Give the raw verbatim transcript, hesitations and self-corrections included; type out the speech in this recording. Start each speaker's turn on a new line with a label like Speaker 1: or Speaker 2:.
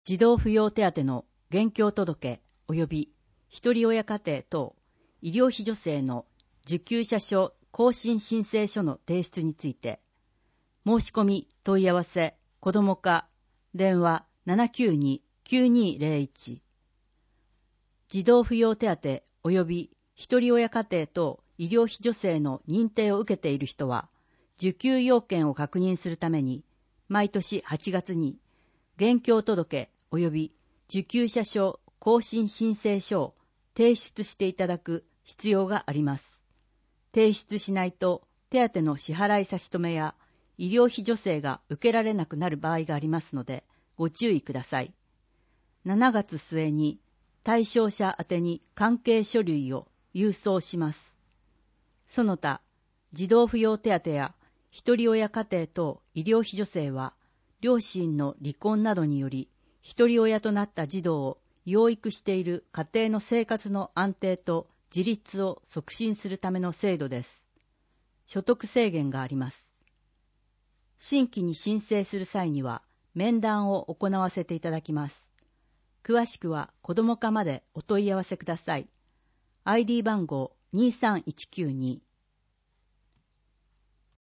Speaker 1: 児童扶養手当の現況届及び一人親家庭等医療費助成の受給者証更新申請書の提出について、申し込み問い合わせ子ども課電話 ななきゅうに きゅうにゼロいち、児童扶養手当及び一人親家庭等医療費助成の認定を受けている人は、受給要件を確認するために、毎年はちがつに現況届及び受給者証更新申請書を提出していただく必要があります。提出しないと手当の支払い差し止めや医療費助成が受けられなくなる場合がありますのでご注意ください。しちがつ末に対象者宛てに関係書類を郵送します。その他、児童扶養手当や一人親家庭等医療費助成は、両親の離婚などにより一人親となった児童を養育している家庭の生活の安定と自立を促進するための制度です。所得制限があります。新規に申請する際には面談を行わせていただきます。詳しくは子ども課までお問い合わせください。アイディー 番号にさんいちきゅうに